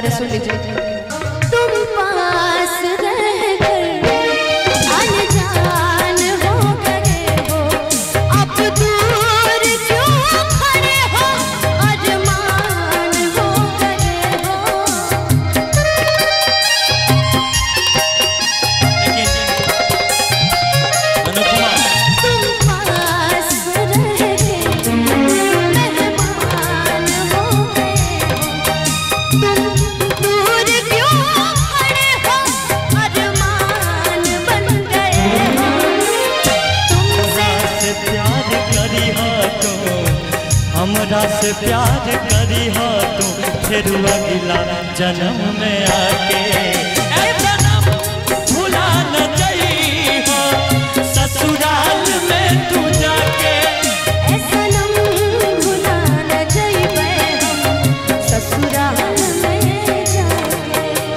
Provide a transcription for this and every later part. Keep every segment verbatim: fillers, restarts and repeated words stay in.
रहे, सुन लीजिए। तुम पास रहकर अनजान हो गए हो, अब दूर क्यों खड़े हो, अरमान हो गए हो। हमरा से प्यार करी हो तू, फिर अगला जन्म में आके ए सनम भुला न जाई हो, ससुराल में तू जाके ए सनम भुला न जाइबे हम, ससुराल में जाके।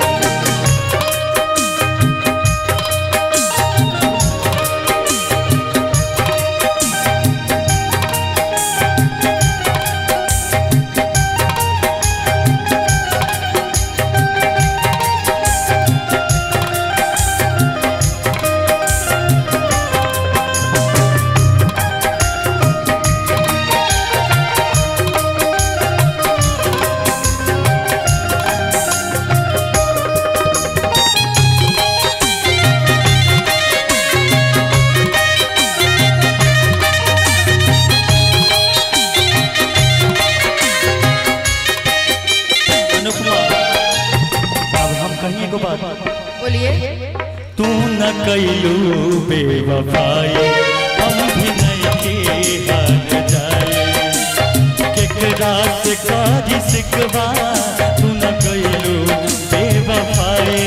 बोलिए। तू न कैलू बेवफाई, हम भी नहीं के हार जाए, केकरा से कारी सिकवा, तू न कैलू बेवफाई।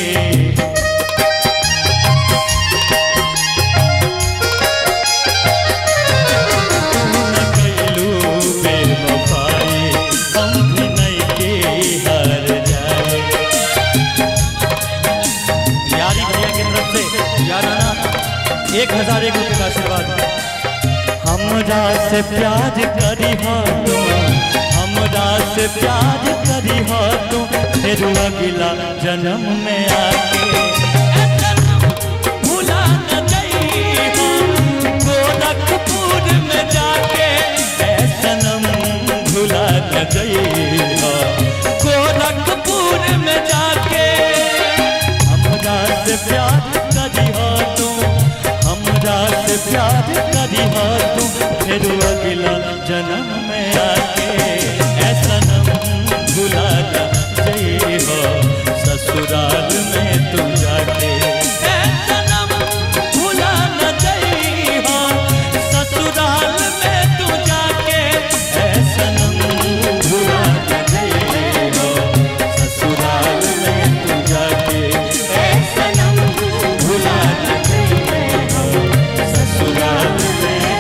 तू न कैलू बेवफाई, हम भी नहीं के हार जाए। याराना एक हजार एक रुपये का आशीर्वाद। हमरा से प्यार करी हो तू, हमरा से प्यार करी हो तू, फिर अगला जन्म में आके ए सनम भुला न जाई हो, गोरखपुर में जाके ए सनम भुला न जाई हो, गोरखपुर में जाके हमरा से प्यार करी हो तू, हमरा से प्यार करी हो तू, फिर अगला जन्म में आके ए सनम भुला न जाई हो, ससुराल में तू जाके ए सनम भुला न जाई हो, ससुराल में तू जाके ए सनम भुला न जाई हो, ससुराल में तू जाके ए सनम भुला न जाई हो, ससुराल में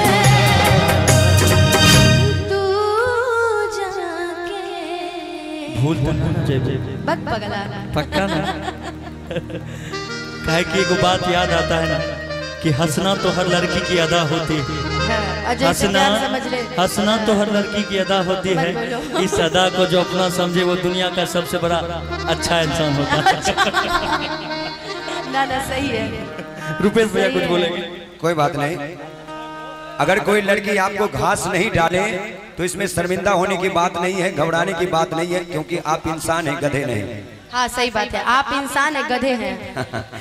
तू जाके भूल तो न जाए। बक पगला पक्का ना काहे कि एगो बात याद आता है ना कि हंसना तो हर लड़की की अदा होती है, हंसना हंसना तो हर लड़की की अदा होती है, इस अदा को जो अपना समझे वो दुनिया का सबसे बड़ा अच्छा इंसान होता है। ना ना सही है। रुपेश भैया कुछ बोलेंगे? कोई बात नहीं, अगर कोई लड़की आपको घास नहीं डाले तो इसमें शर्मिंदा होने की बात नहीं है, घबराने की बात नहीं है, क्योंकि आप इंसान हैं, गधे नहीं। हाँ सही बात है, आप इंसान है, गधे हैं।